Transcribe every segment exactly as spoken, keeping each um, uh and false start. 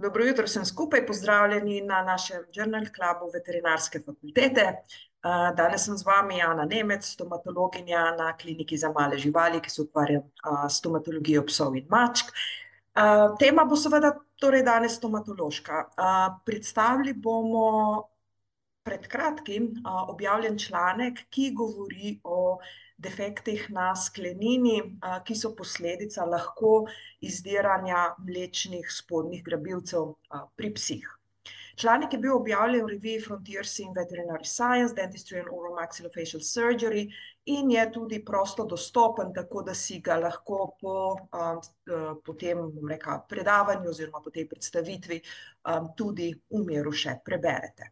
Dobro jutro vsem skupaj, pozdravljeni na našem Journal Clubu Veterinarske fakultete. Uh, Danes sem z vami Jana Nemec, stomatologinja na kliniki za male živali, ki se ukvarja uh, s stomatologijo psov in mačk. Uh, Tema bo seveda torej danes stomatološka. Uh, Predstavili bomo pred kratkim uh, objavljen članek, ki govori o defektih na sklenini, uh, ki so posledica lahko izdiranja mlečnih spodnjih grabilcev uh, pri psih. Članek je bil objavljen v reviji Frontiers in Veterinary Science, Dentistry and Oromaxillofacial Surgery in je tudi prosto dostopen, tako da si ga lahko po, um, po tem reka, predavanju oziroma po tej predstavitvi um, tudi v miru še preberete.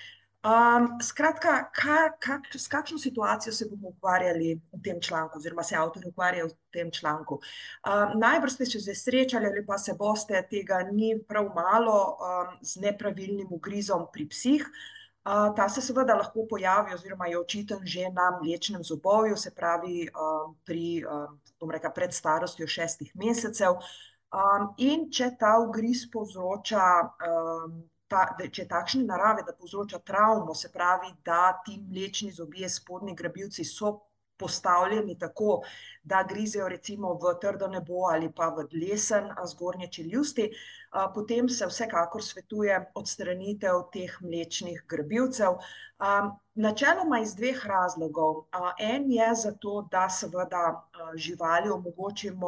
Um, skratka, kar, kak, s kakšno situacijo se bomo ukvarjali v tem članku, oziroma se avtor ukvarja v tem članku. Um, najbrž ste se že srečali ali pa se boste, tega ni prav malo, um, z nepravilnim ugrizom pri psih. Uh, ta se seveda lahko pojavi oziroma je očiten že na mlečnem zobovju, se pravi um, pri, um, bom rekla, pred starostjo šestih mesecev. Um, in če ta ugriz povzroča um, Ta, če je takšne narave, da povzroča travmo, se pravi, da ti mlečni zobje, spodnji grabilci so postavljeni tako, da grizejo recimo v trdo nebo ali pa v dlesen zgornje čeljusti, potem se vsekakor svetuje odstranitev teh mlečnih grabilcev. Načeloma iz dveh razlogov. En je zato, da seveda živali omogočimo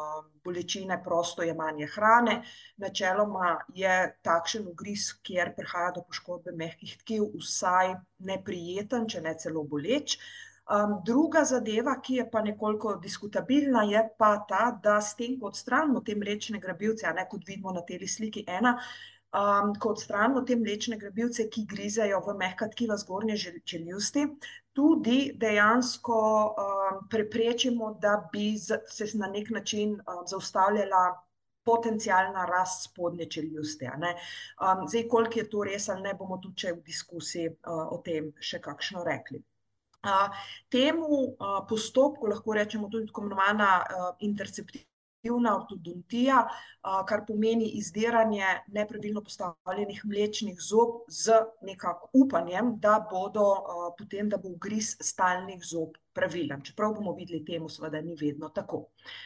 bolečine prosto jemanje hrane. Načeloma je takšen ugriz, kjer prihaja do poškodbe mehkih tkiv, vsaj neprijeten, če ne celo boleč. Um, druga zadeva, ki je pa nekoliko diskutabilna, je pa ta, da s tem, ko odstranimo te mlečne grabilce, ne, kot vidimo na tej sliki ena, um, ko odstranimo te mlečne grabilce, ki grizejo v mehka tkiva zgornje čeljusti, tudi dejansko um, preprečimo, da bi se na nek način um, zaustavljala potencialna rast spodnje čeljusti. Um, zdaj, koliko je to res ali ne, bomo tudi če v diskusiji uh, o tem še kakšno rekli. Uh, temu uh, postopku lahko rečemo tudi tako imenovana uh, interceptivna ortodontija, uh, kar pomeni izdiranje nepravilno postavljenih mlečnih zob z nekako upanjem, da bodo uh, potem, da bo ugriz stalnih zob pravilen. Čeprav bomo videli, temu seveda ni vedno tako.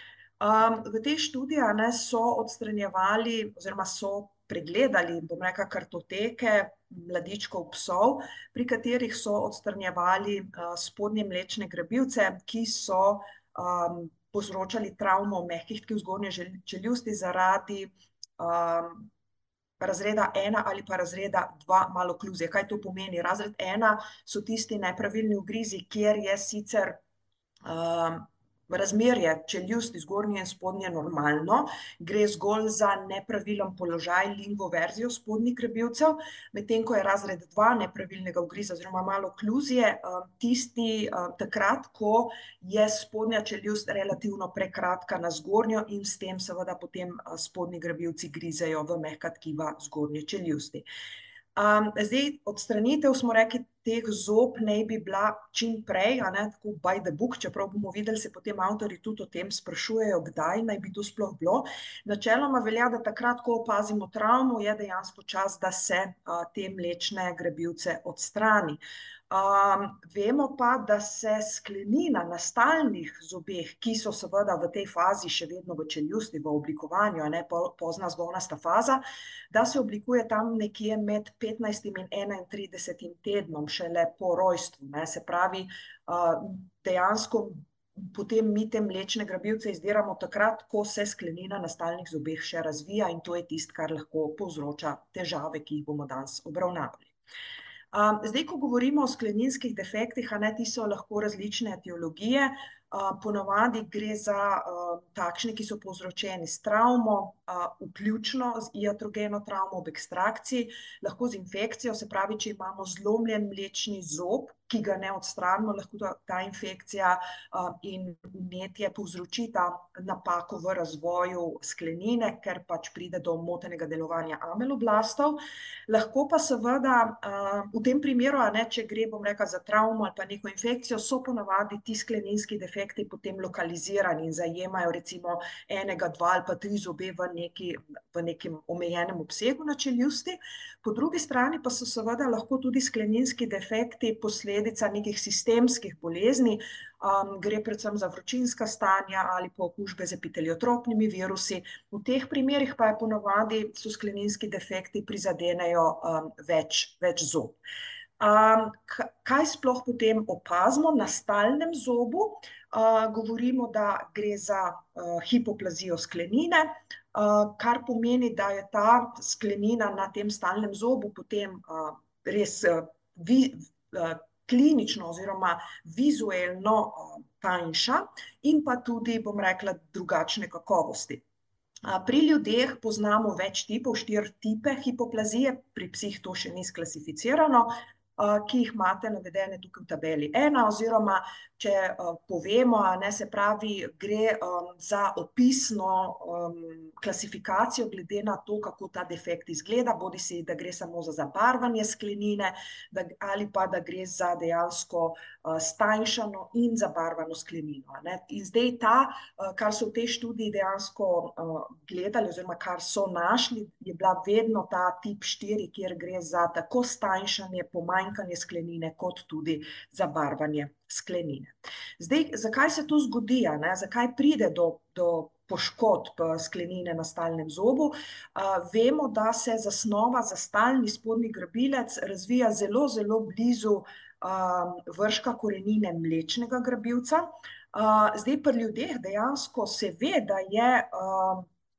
Um, v tej študiji ne, so odstranjevali oziroma so pregledali, bom rekla, kartoteke mladičkov psov, pri katerih so odstranjevali uh, spodnje mlečne grabilce, ki so um, povzročali travmo mehkih tkiv zgornje čeljusti zaradi um, razreda ena ali pa razreda dva malokluzije. Kaj to pomeni? Razred ena so tisti nepravilni ugrizi, kjer je sicer um, razmerje čeljusti zgornje in spodnje normalno, gre zgolj za nepravilen položaj lingoverzijo spodnjih grabilcev, medtem ko je razred dva nepravilnega ugriza oziroma malokluzije tisti takrat, ko je spodnja čeljust relativno prekratka na zgornjo in s tem seveda potem spodnji grabilci grizejo v mehka tkiva zgornje čeljusti. Um, zdaj, odstranitev, smo rekli, teh zob naj bi bila čim prej, a ne, tako by the book, čeprav bomo videli, se potem avtori tudi o tem sprašujejo, kdaj naj bi to sploh bilo. Načeloma velja, da takrat, ko opazimo travmo, je dejansko čas, da se a, te mlečne grabilce odstrani. Um, vemo pa, da se sklenina na stalnih zobeh, ki so seveda v tej fazi še vedno v čeljusti, v oblikovanju, a ne pozna zgonasta faza, da se oblikuje tam nekje med petnajstim in enaintridesetim tednom, šele po rojstvu. Ne? Se pravi, uh, dejansko potem mi te mlečne grabilce izdiramo takrat, ko se sklenina na stalnih zobeh še razvija in to je tisto, kar lahko povzroča težave, ki jih bomo danes obravnavali. Um, zdaj, ko govorimo o skleninskih defektih, a ne, ti so lahko različne etiologije, uh, ponavadi gre za uh, takšne, ki so povzročeni s travmo, uh, vključno z iatrogeno travmo ob ekstrakciji, lahko z infekcijo, se pravi, če imamo zlomljen mlečni zob, ki ga ne odstranimo, lahko ta, ta infekcija uh, in vnetje povzročita napako v razvoju sklenine, ker pač pride do motenega delovanja ameloblastov. Lahko pa seveda uh, v tem primeru, a ne, če gre, bom rekla, za travmo ali pa neko infekcijo, so ponavadi ti skleninski defekti defekti potem lokalizirani in zajemajo recimo enega, dva ali pa tri zobe v, neki, v nekem omejenem obsegu na čeljusti. Po drugi strani pa so seveda lahko tudi skleninski defekti posledica nekih sistemskih bolezni, um, gre predvsem za vročinska stanja ali pa okužbe z epiteliotropnimi virusi. V teh primerih pa je ponavadi so skleninski defekti prizadenejo um, več, več zob. Um, kaj sploh potem opazimo na stalnem zobu? Uh, govorimo, da gre za uh, hipoplazijo sklenine, uh, kar pomeni, da je ta sklenina na tem stalnem zobu potem uh, res uh, vi, uh, klinično oziroma vizuelno uh, tanjša in pa tudi, bom rekla, drugačne kakovosti. Pri ljudeh poznamo več tipov, štiri tipe hipoplazije, pri psih to še ni sklasificirano, ki jih imate navedene tukaj v tabeli ena, oziroma če povemo, ne, se pravi, gre um, za opisno um, klasifikacijo glede na to, kako ta defekt izgleda, bodi si, da gre samo za zabarvanje sklenine da, ali pa da gre za dejansko uh, stanjšano in zabarvano sklenino. Ne. In zdaj ta, uh, kar so v tej študiji dejansko uh, gledali oziroma kar so našli, je bila vedno ta tip štiri, kjer gre za tako stanjšanje, pomanjkanje sklenine, kot tudi zabarvanje sklenine. Zdaj, zakaj se to zgodi, ne? Zakaj pride do, do poškodb sklenine na stalnem zobu? Uh, vemo, da se zasnova za stalni spodnji grabilec razvija zelo, zelo blizu um, vrška korenine mlečnega grabilca. Uh, zdaj, pri ljudeh dejansko se ve, da je um,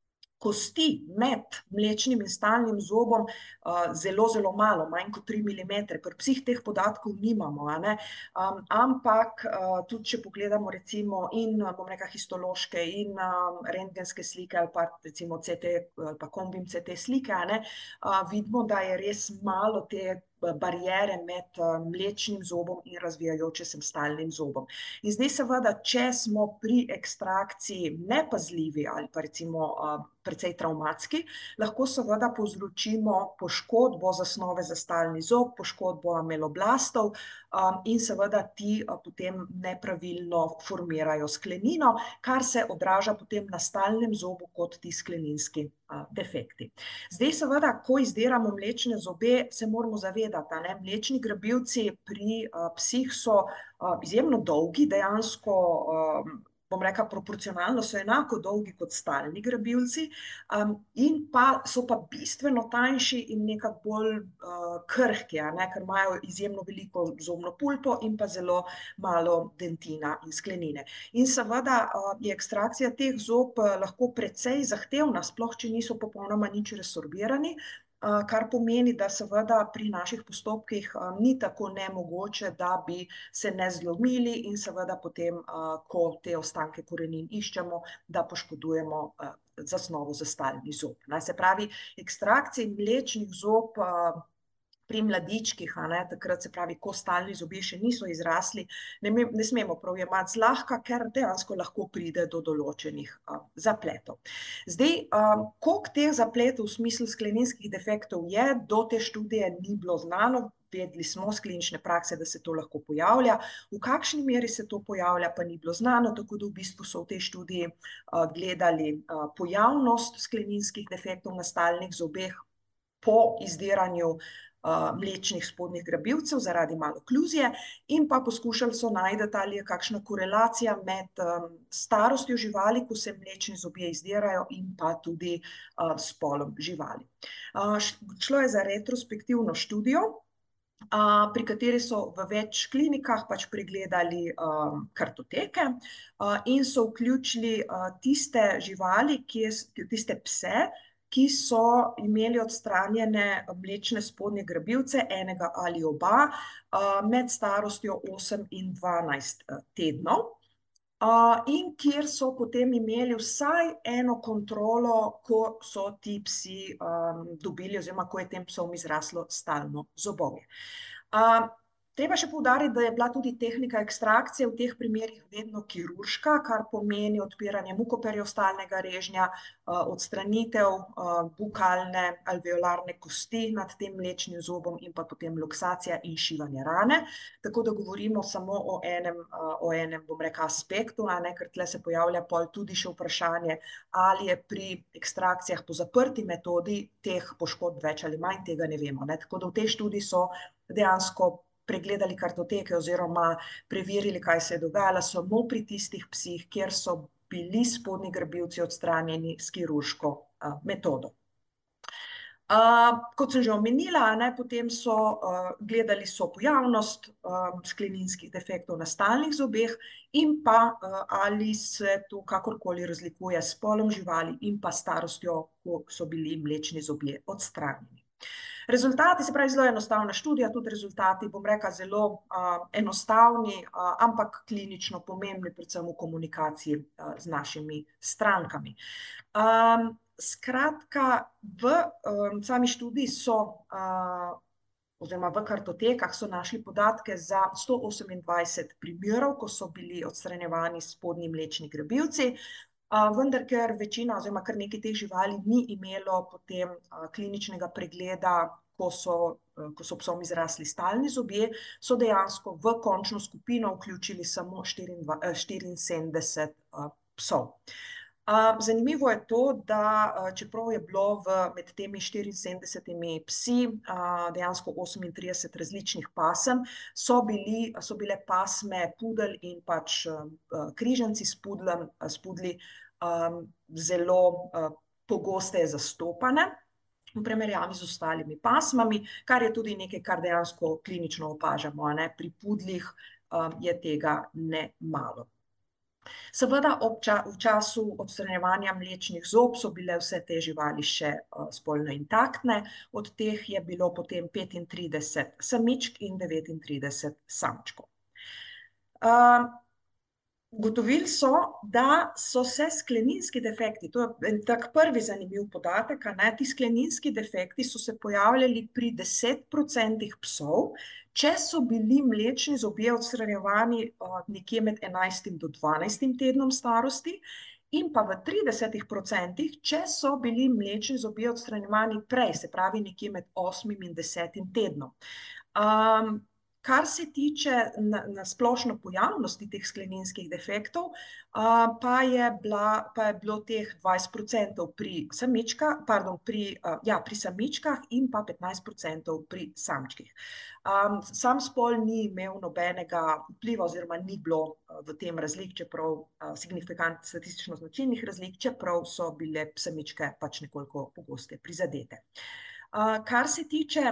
kosti med mlečnim in stalnim zobom uh, zelo, zelo malo, manj kot tri milimetre. Pri psih teh podatkov nimamo, a ne? Um, ampak uh, tudi, če pogledamo recimo in, bom rekla, histološke in um, rentgenske slike ali pa recimo C T ali pa kombim C T slike, a ne? Uh, vidimo, da je res malo te barijere med mlečnim zobom in razvijajoče se stalnim zobom. In zdaj seveda, če smo pri ekstrakciji nepazljivi ali pa recimo precej travmatski, lahko seveda povzročimo poškodbo zasnove za stalni zob, poškodbo ameloblastov in seveda ti potem nepravilno formirajo sklenino, kar se odraža potem na stalnem zobu kot ti skleninski defekti. Zdaj seveda, ko izdiramo mlečne zobe, se moramo zavedati, ne? Mlečni grabilci pri uh, psih so uh, izjemno dolgi, dejansko, uh, bom rekla, proporcionalno so enako dolgi kot stalni grabilci, um, in pa so pa bistveno tanjši in nekako bolj uh, krhki, ne? Ker imajo izjemno veliko zobno pulpo in pa zelo malo dentina in sklenine. In seveda uh, je ekstrakcija teh zob uh, lahko precej zahtevna, sploh če niso popolnoma nič resorbirani, kar pomeni, da seveda pri naših postopkih ni tako nemogoče, da bi se ne zlomili in seveda potem, ko te ostanke korenin iščemo, da poškodujemo zasnovo za stalni zob. Se pravi, ekstrakcija mlečnih zob pri mladičkih, a ne, takrat se pravi, ko stalni zobje še niso izrasli, ne, ne smemo prav jemati zlahka, ker dejansko lahko pride do določenih a, zapletov. Zdaj, a, koliko teh zapletov v smislu skleninskih defektov je, do te študije ni bilo znano, vedeli smo z klinične prakse, da se to lahko pojavlja, v kakšni meri se to pojavlja, pa ni bilo znano, tako da v bistvu so v tej študiji a, gledali a, pojavnost skleninskih defektov na stalnih zobeh po izdiranju mlečnih spodnjih grabilcev zaradi malokluzije in pa poskušali so najti, ali je kakšna korelacija med um, starostjo živali, ko se mlečni zobje izdirajo, in pa tudi uh, spolom živali. Uh, šlo je za retrospektivno študijo, uh, pri kateri so v več klinikah pač pregledali um, kartoteke uh, in so vključili uh, tiste živali, ki je, tiste pse, ki so imeli odstranjene mlečne spodnje grabilce, enega ali oba, med starostjo osem in dvanajst tednov. In kjer so potem imeli vsaj eno kontrolo, ko so ti psi dobili oziroma ko je tem psom izraslo stalno zobovje. Treba še poudariti, da je bila tudi tehnika ekstrakcije v teh primerih vedno kirurška, kar pomeni odpiranje mukoperiostealnega režnja, odstranitev bukalne alveolarne kosti nad tem mlečnim zobom in pa potem luksacija in šivanje rane. Tako da govorimo samo o enem, o enem, bom rekla, aspektu, a ne, ker tle se pojavlja pol tudi še vprašanje, ali je pri ekstrakcijah po zaprti metodi teh poškodb več ali manj, tega ne vemo, ne. Tako da v tej študiji so dejansko pregledali kartoteke oziroma preverili, kaj se je dogajalo samo pri tistih psih, kjer so bili spodnji grbilci odstranjeni s kirurško uh, metodo. Uh, kot sem že omenila, ne, potem so uh, gledali so pojavnost um, skleninskih defektov na stalnih zobeh in pa uh, ali se to kakorkoli razlikuje s spolom živali in pa starostjo, ko so bili mlečni zobje odstranjeni. Rezultati, se pravi, zelo enostavna študija, tudi rezultati, bom rekla, zelo uh, enostavni, uh, ampak klinično pomembni, predvsem v komunikaciji uh, z našimi strankami. Um, skratka, v um, sami študiji so, uh, oziroma v kartotekah so našli podatke za sto osemindvajset primerov, ko so bili odstranjevani spodnji mlečni grebilci. Uh, vendar, ker večina oziroma kar nekaj teh živali ni imelo potem uh, kliničnega pregleda, ko so, uh, ko so psom izrasli stalni zobje, so dejansko v končno skupino vključili samo štiriinsedemdeset uh, psov. Uh, zanimivo je to, da uh, čeprav je bilo v, med temi štiriinsedemdesetimi psi uh, dejansko osemintrideset različnih pasem, so, bili, so bile pasme pudel in pač uh, križanci s pudlem, s pudli um, zelo uh, pogosteje zastopane v primerjavi z ostalimi pasmami, kar je tudi nekaj, kar dejansko klinično opažamo, a ne? Pri pudlih um, je tega ne malo. Seveda ob ča, v času odstranjevanja mlečnih zob so bile vse te živali še uh, spolno intaktne, od teh je bilo potem petintrideset samičk in devetintrideset samčkov. Uh, Ugotovili so, da so se skleninski defekti, to je en tak prvi zanimiv podatek, a ne, ti skleninski defekti so se pojavljali pri deset procentih psov, če so bili mlečni zobje odstranjevani uh, nekje med enajstim do dvanajstim tednom starosti in pa v tridesetih procentih, če so bili mlečni zobje odstranjevani prej, se pravi nekje med osmim in desetim tednom. Um, Kar se tiče na, na splošno pojavnosti teh skleninskih defektov, uh, pa, je bila, pa je bilo teh dvajset procentov pri samičkah, pardon, pri, uh, ja, pri samičkah in pa petnajst procentov pri samčkih. Um, sam spol ni imel nobenega vpliva oziroma ni bilo uh, v tem razlik, čeprav uh, signifikant statistično značilnih razlik, čeprav so bile samičke pač nekoliko pogosteje prizadete. Uh, kar se tiče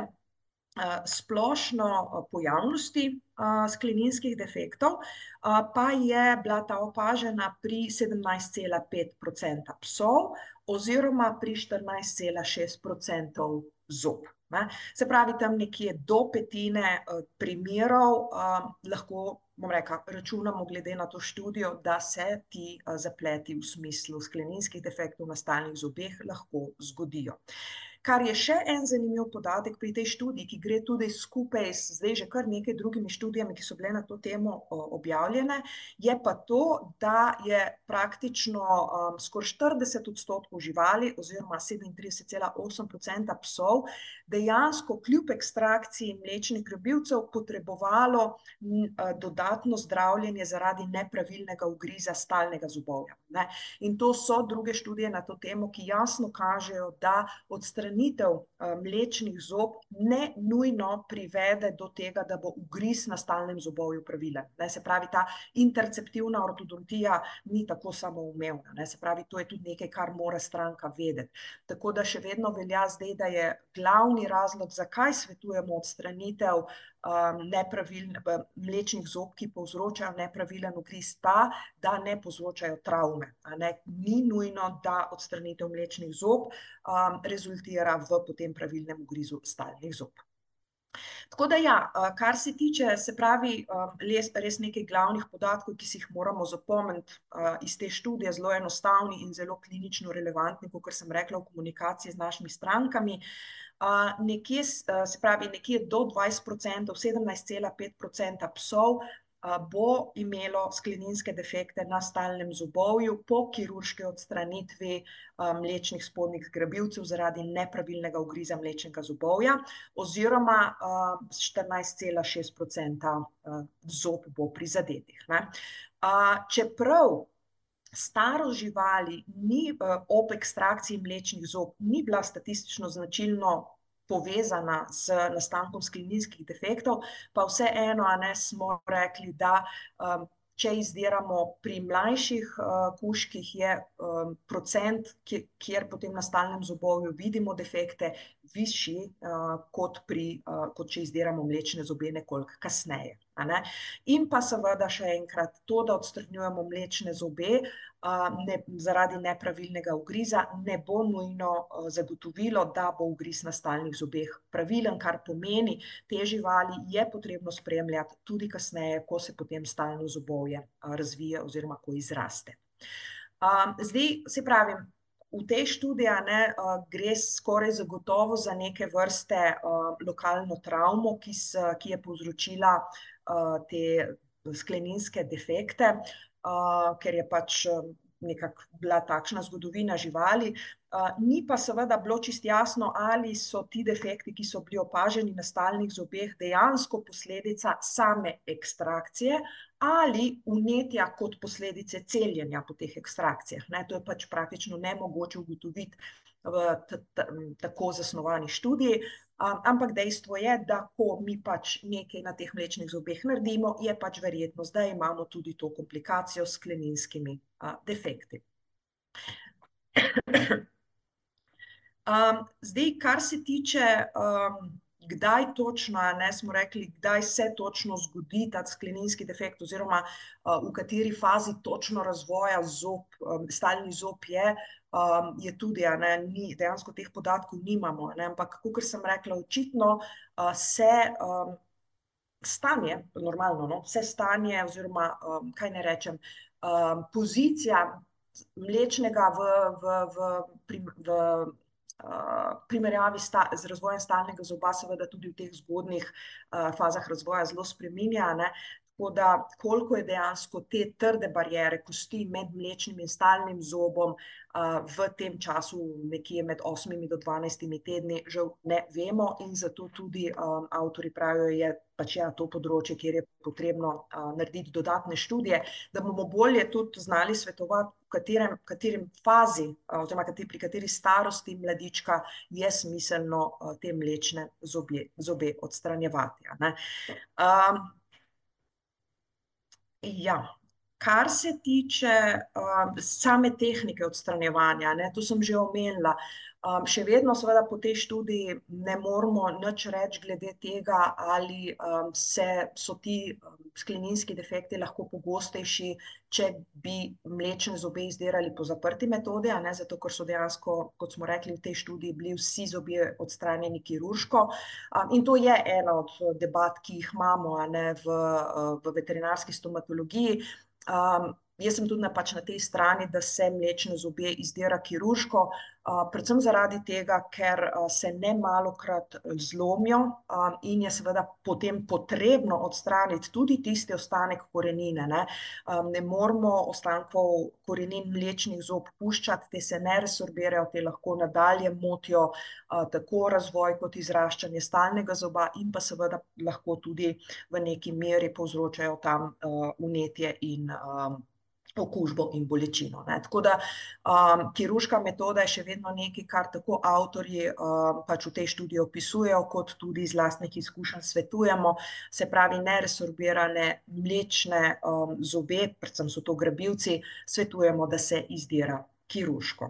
splošno pojavnosti skleninskih defektov, pa je bila ta opažena pri sedemnajst cela pet procenta psov oziroma pri štirinajst cela šest procenta zob. Se pravi, tam nekje do petine primerov lahko, bom rekla, računamo glede na to študijo, da se ti zapleti v smislu skleninskih defektov na stalnih zobeh lahko zgodijo. Kar je še en zanimiv podatek pri tej študiji, ki gre tudi skupaj z zdaj že kar nekaj drugimi študijami, ki so bile na to temo objavljene, je pa to, da je praktično um, skoraj štirideset odstotkov živali oziroma sedemintrideset cela osem procenta psov dejansko kljub ekstrakciji mlečnih grebilcev potrebovalo m, dodatno zdravljenje zaradi nepravilnega ugriza stalnega zobovja. Ne? In to so druge študije na to temo, ki jasno kažejo, da odstranitev mlečnih zob ne nujno privede do tega, da bo ugriz na stalnem zobovju pravilen. Se pravi, ta interceptivna ortodontija ni tako samoumevna. Se pravi, to je tudi nekaj, kar mora stranka vedeti. Tako da še vedno velja zdaj, da je glavni razlog, zakaj svetujemo odstranitev um, nepravilne, mlečnih zob, ki povzročajo nepravilen ugriz, ta, da ne povzročajo travme. Ne? Ni nujno, da odstranitev mlečnih zob um, rezultira v potem pravilnem ugrizu stalnih zob. Tako da ja, kar se tiče, se pravi, res, res nekaj glavnih podatkov, ki si jih moramo zapomniti iz te študije, zelo enostavni in zelo klinično relevantni, kot sem rekla, v komunikaciji z našimi strankami. Nekje, se pravi, nekje do dvajset procentov, sedemnajst cela pet procenta psov bo imelo skleninske defekte na stalnem zobovju po kirurški odstranitvi mlečnih spodnjih grabilcev zaradi nepravilnega ugriza mlečnega zobovja, oziroma štirinajst cela šest procenta zob bo prizadetih. Čeprav starost živali ni, ob ekstrakciji mlečnih zob ni bila statistično značilno povezana z nastankom skleninskih defektov, pa vseeno, a ne, smo rekli, da če izdiramo pri mlajših kužkih, je procent, kjer potem na stalnem zobovju vidimo defekte, višji kot pri, kot če izdiramo mlečne zobe nekoliko kasneje, a ne. In pa seveda še enkrat to, da odstranjujemo mlečne zobe zaradi nepravilnega ugriza, ne bo nujno zagotovilo, da bo ugriz na stalnih zobeh pravilen, kar pomeni, te živali je potrebno spremljati tudi kasneje, ko se potem stalno zobovje razvije oziroma ko izraste. Zdaj, se pravi, v tej študiji, a ne, gre skoraj zagotovo za neke vrste lokalno travmo, ki je povzročila te skleninske defekte, ker je pač nekako bila takšna zgodovina živali. Ni pa seveda bilo čisto jasno, ali so ti defekti, ki so bili opaženi na stalnih zobeh, dejansko posledica same ekstrakcije ali vnetja kot posledice celjenja po teh ekstrakcijah. To je pač praktično nemogoče ugotoviti v tako zasnovani študiji, ampak dejstvo je, da ko mi pač nekaj na teh mlečnih zobeh naredimo, je pač verjetnost, da imamo tudi to komplikacijo s skleninskimi defekti. Zdaj, kar se tiče, kdaj točno, a ne, smo rekli, kdaj se točno zgodi ta skleninski defekt oziroma v kateri fazi točno razvoja zob, stalni zob je, je tudi, a ne, ni, dejansko teh podatkov nimamo, a ne, ampak kakor sem rekla, očitno se stanje, normalno, no, se stanje oziroma, kaj naj rečem, pozicija mlečnega v, v, v, v primerjavi z razvojem stalnega zoba seveda tudi v teh zgodnjih fazah razvoja zelo spreminja, a ne, tako da koliko je dejansko te trde bariere kosti med mlečnim in stalnim zobom v tem času nekje med osmimi do dvanajstimi tedni, žal ne vemo, in zato tudi avtorji pravijo, je pač ja to področje, kjer je potrebno narediti dodatne študije, da bomo bolje tudi znali svetovati, v katerem, katerem fazi oziroma pri kateri starosti mladička je smiselno te mlečne zobe, zobe odstranjevati, a ne. Ja, kar se tiče same tehnike odstranjevanja, ne, to sem že omenila, še vedno seveda po tej študiji ne moremo nič reči glede tega, ali se, so ti skleninski defekti lahko pogostejši, če bi mlečne zobe izdirali po zaprti metodi, a ne, zato ker so dejansko, kot smo rekli, v tej študiji bili vsi zobje odstranjeni kirurško. In to je ena od debat, ki jih imamo, a ne, v, v veterinarski stomatologiji. Jaz sem tudi na, pač na tej strani, da se mlečne zobe izdira kirurško, predvsem zaradi tega, ker se nemalokrat zlomijo in je seveda potem potrebno odstraniti tudi tisti ostanek korenine, ne. Ne moremo ostankov korenin mlečnih zob puščati, te se ne resorbirajo, te lahko nadalje motijo tako razvoj kot izraščanje stalnega zoba in pa seveda lahko tudi v neki meri povzročajo tam vnetje in okužbo in bolečino, ne. Tako da kirurška metoda je še vedno nekaj, kar tako avtorji pač v tej študiji opisujejo, kot tudi iz lastnih izkušenj svetujemo, se pravi neresorbirane mlečne zobe, predvsem so to grabilci, svetujemo, da se izdira kirurško.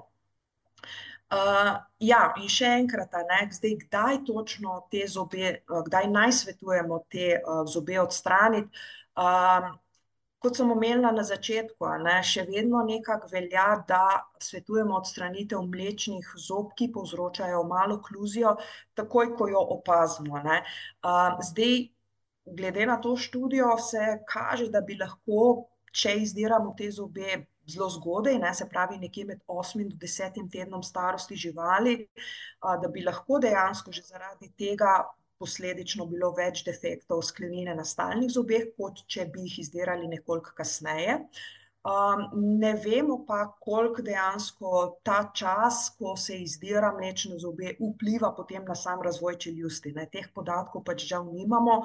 Ja, in še enkrat, a ne, zdaj, kdaj točno te zobe, kdaj naj svetujemo te zobe odstraniti, kot sem omenila na začetku, a ne, še vedno nekako velja, da svetujemo odstranitev mlečnih zob, ki povzročajo malo okluzijo, takoj, ko jo opazimo, ne. A, zdaj, glede na to študijo se kaže, da bi lahko, če izdiramo te zobe zelo zgodaj, ne, se pravi nekje med osmim do desetim tednom starosti živali, a, da bi lahko dejansko že zaradi tega posledično bilo več defektov sklenine na stalnih zobeh, kot če bi jih izdirali nekoliko kasneje. Um, ne vemo pa, koliko dejansko ta čas, ko se izdira mlečne zobe, vpliva potem na sam razvoj čeljusti, ne. Teh podatkov pač žal nimamo.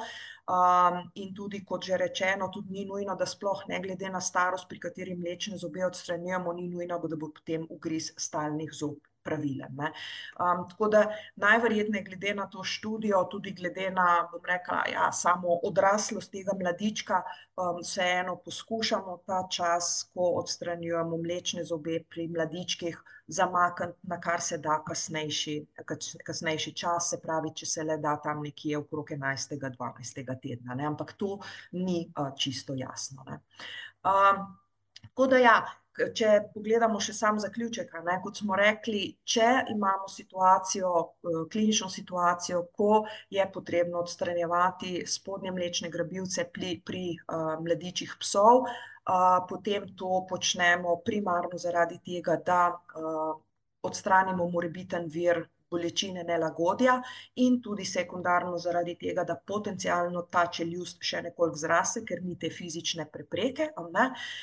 Um, in tudi, kot že rečeno, tudi ni nujno, da sploh ne glede na starost, pri kateri mlečne zobe odstranjujemo, ni nujno, da bo potem ugriz stalnih zob pravilen, ne. Um, tako da najverjetneje glede na to študijo, tudi glede na, bom rekla, ja, samo odraslost tega mladička, um, vseeno poskušamo ta čas, ko odstranjujemo mlečne zobe pri mladičkih, zamakniti na kar se da kasnejši, kasnejši čas, se pravi, če se le da tam nekje okrog enajstega, dvanajstega tedna, ne, ampak to ni uh, čisto jasno, ne. Um, tako da ja, če pogledamo še sam zaključek, a ne, kot smo rekli, če imamo situacijo, klinično situacijo, ko je potrebno odstranjevati spodnje mlečne grabilce pri, pri uh, mladičih psov, uh, potem to počnemo primarno zaradi tega, da uh, odstranimo morebiten vir bolečine, nelagodja, in tudi sekundarno zaradi tega, da potencialno ta čeljust še nekoliko zraste, ker ni te fizične prepreke, a ne.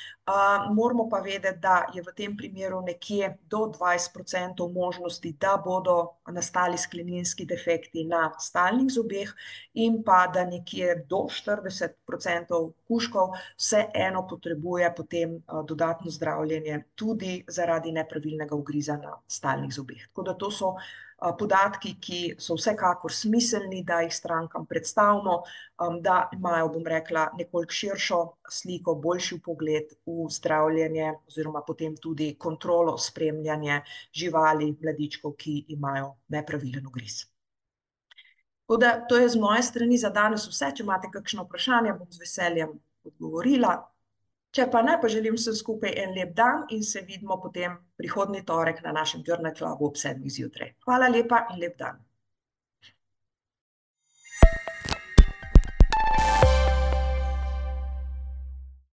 Uh, moramo pa vedeti, da je v tem primeru nekje do dvajset procentov možnosti, da bodo nastali skleninski defekti na stalnih zobeh, in pa da nekje do štirideset procentov kužkov vseeno potrebuje potem uh, dodatno zdravljenje tudi zaradi nepravilnega ugriza na stalnih zobeh. Tako da to so uh, podatki, ki so vsekakor smiselni, da jih strankam predstavimo, um, da imajo, bom rekla, nekoliko širšo sliko, boljši vpogled v zdravljenje oziroma potem tudi kontrolo, spremljanje živali, mladičkov, ki imajo nepravilen ugriz. Tako da to je z moje strani za danes vse. Če imate kakšno vprašanje, bom z veseljem odgovorila. Če pa ne, pa želim vsem skupaj en lep dan in se vidimo potem prihodnji torek na našem Journal Clubu ob sedmih zjutraj. Hvala lepa in lep dan.